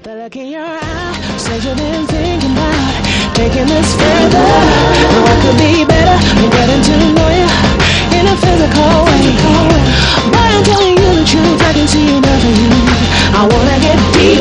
The look in your eye says you've been thinking about taking this further. No, I could be better. I'm getting to know you in a physical way. But I'm telling you the truth, I can see enough of you. I wanna get deep.